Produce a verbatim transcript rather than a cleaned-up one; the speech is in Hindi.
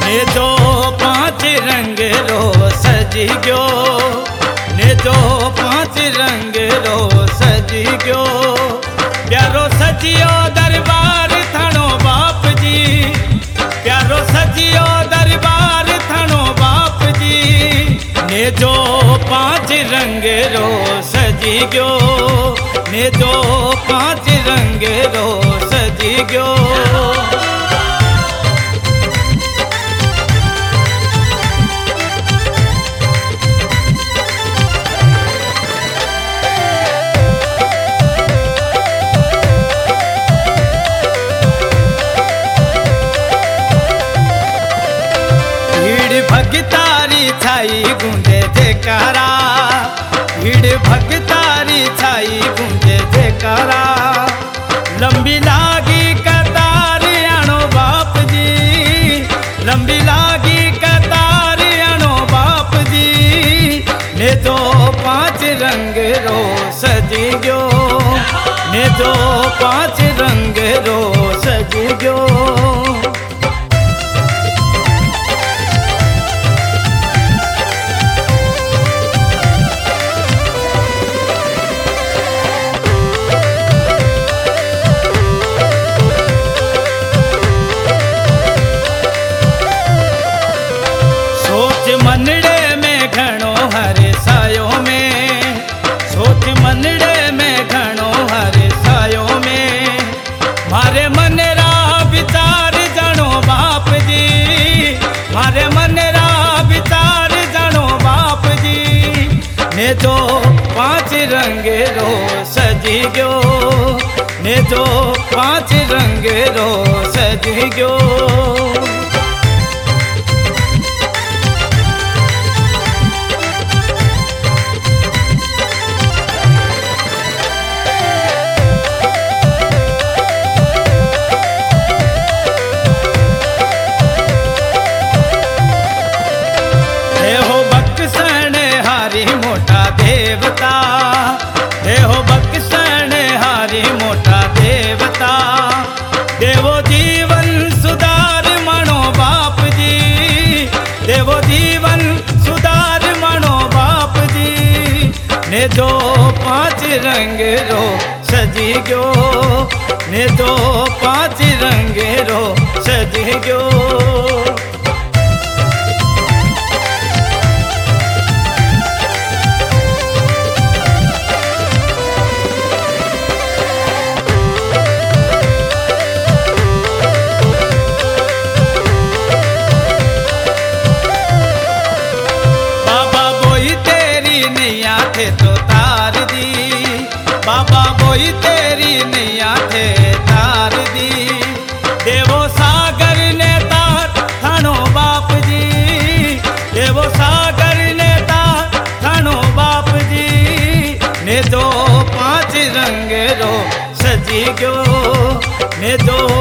ने जो पांच रंग रो सजी गयो, ने जो पांच रंग रो सजी गयो। प्यारो सजियो दरबार थानो बाप जी, प्यारो सजियो दरबार थानो बाप जी। ने जो पांच रंग रो सजी गयो, ने जो पांच रंग रो सजी गयो। भगतारी छाई गूंजे जयकारा, भीड़ भगतारी छाई गूंजे जयकारा। लंबी लागी कतार आनो बाप जी, लंबी लागी कतार आनो बाप जी। ने जो पांच रंग रो सजी गयो, ने जो पांच रंग रो सजी गयो। मनड़े में घणो हरे सायो में, सोच मनड़े में घणो हरे सायो में। मारे मनरा विचार जानो बाप जी, मारे मनरा विचार जानो बाप जी। ने जो पांच रंग रो सजी गयो, ने जो पांच रंग रो सजी गयो। मोटा देवता देहो बक्सण हारी मोटा देवता। देवो जीवन सुधार मनो बाप जी, देवो जीवन सुधार मनो बाप जी। ने जो पांच रंग रो सजी गयो, ने जो पांच रंग रो सजी गयो। थे तो तार दी, बाबा बोई तेरी नैया थे तार दी। देवो सागर ने तार थानो बाप जी, देवो सागर ने तार थानो बाप जी। ने जो पांच रंग रो सजी गयो, ने जो